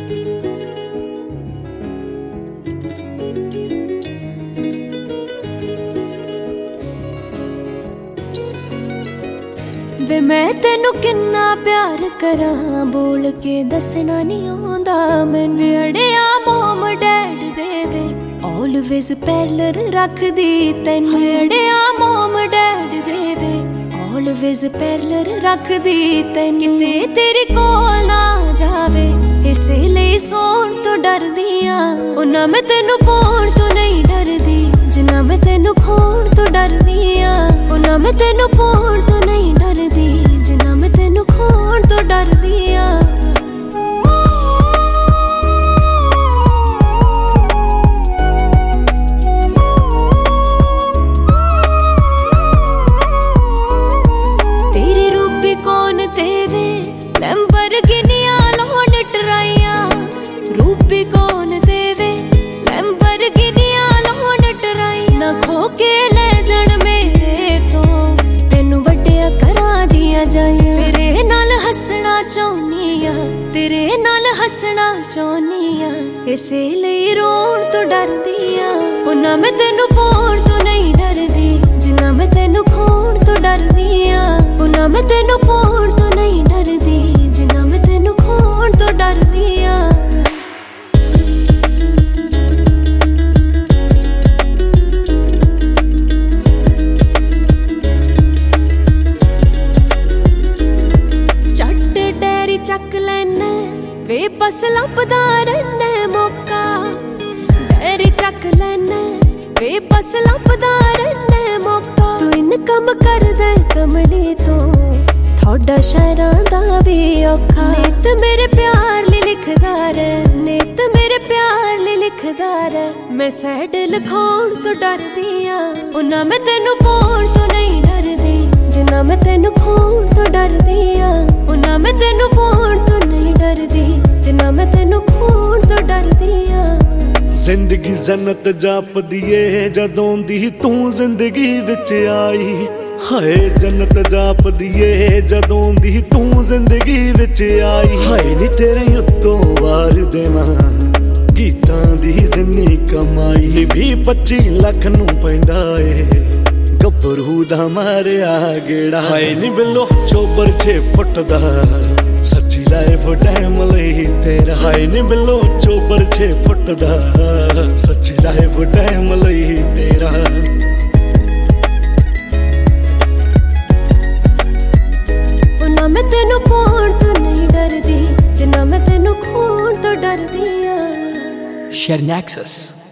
वे मैं तेनू किन्ना प्यार करां बोल के दसना नहीं आंदा मैनू वे अड़िया मोम डैड देवे ऑलवेज पैरलर रख दी तैनू अड़िया मोम डैड देवे ऑलवेज पैरलर रख दी तैनू किते तेरे कोल ना जावे इसे लिए सोण तो डरदी आ उन्ना मैं तेनू पाउण तो नहीं डरदी जिन्ना मैं तेनू खोण तो डरदी आ उन्ना मैं तेनू पाउण तो नहीं डरदी जिन्ना मैं तेनू खोण तो डरदी आ तेरी रूपी कौन तेवे लैम्बोर्गिनियां लोन टराइया रूपी कौन तेवे लैम्बोर्गिनियां लोन टराइया ना खो के ले जण मेरे तो तेनू वड्डिया करा दिया जाइया तेरे नाल हसना चाहुनी आ तेरे नाल हसना चाहुनी आ इसे लिए रोण तो डरदी आ उन्ना मैं तेनू पाउण तो नहीं डरदी जिन्ना मैं तेनू खोण तो डरदी आ उन्ना मैं तेनू पाउण तो नहीं डरदी जिन्ना मैं तेनू खोण तो डरदी आ चक लैना वे बस लभदा रहना मौका डैरी चक लैना वे बस लभदा रहना मौका तू इनकम कर दे कमली तो थोड़ा शहरां दा भी औखा नित मेरे प्यार ली लिखदा रे नित मेरे प्यार ली लिखदा रे मैं सैड लिखाउण तो डरदी आ उन्ना मैं तेनू पाउण तो नहीं डरदी जिन्ना मैं तेनू खोण तो डरदी आ उन्ना मैं तेनू पाउण तो नहीं डरदी जिन्ना मैं तेनू खोण तो डरदी आ जिंदगी जन्नत जापदी ए जदों दी तू जिंदगी विच आई हाय जन्नत जापदी ए जदों दी तू जिंदगी विच आई हाय नी तेरे उत्तों वार देवां गीतां दी जिन्नी कमाई 20-25 लाख नूं पैंदा ए गभरू दा मारिया गेड़ा हाय नी बिलो चोबर 6 फुट दा सच्ची लाइफ टाइम लई तेरा हाय नी बिलो चोबर 6 फुट दा सच्ची लाइफ टाइम लई तेरा उन्ना मैं तेनू पाउण तो नहीं डरदी जिन्ना मैं तेनू खोण तो डरदी आ Sharing Access